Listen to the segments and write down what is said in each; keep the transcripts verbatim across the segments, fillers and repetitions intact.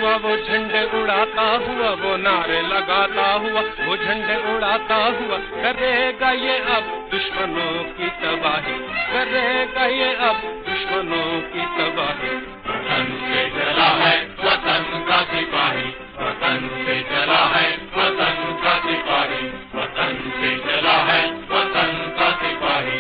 हुआ, वो झंडे उड़ाता हुआ, वो नारे लगाता हुआ, वो झंडे उड़ाता हुआ, करेगा ये अब दुश्मनों की तबाही, करेगा ये अब दुश्मनों की तबाही। वतन से चला है वतन का सिपाही, वतन से चला है वतन का सिपाही, वतन से चला है वतन का सिपाही।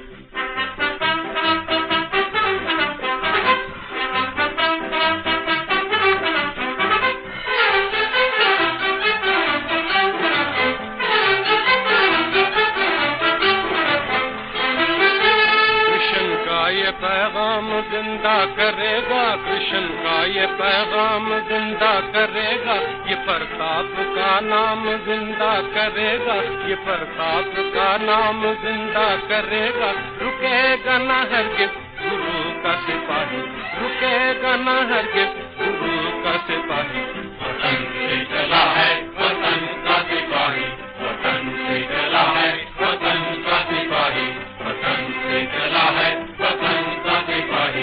पैगाम जिंदा करेगा, कृष्ण का ये पैगाम जिंदा करेगा, ये प्रताप का नाम जिंदा करेगा, ये प्रताप का नाम जिंदा करेगा। रुकेगा न हरगिज़ गुरु का सिपाही, रुकेगा न हरगिज़ गुरु का सिपाही। वतन से चला है वतन का सिपाही, वतन से चला है वतन का सिपाही, वतन से चला है वतन का सिपाही।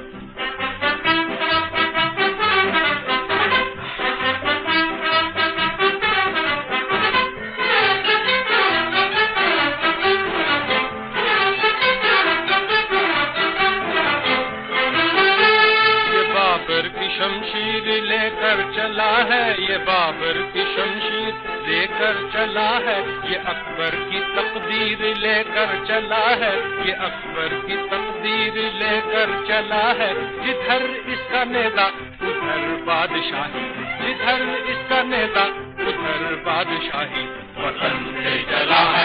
शमशीर लेकर चला है, ये बाबर की शमशीर लेकर चला है, ये अकबर की तकदीर लेकर चला है, ये अकबर की तकदीर लेकर चला है। जिधर इसका नेता उधर बादशाही, जिधर इसका नेता उधर बादशाही। वतन से चला है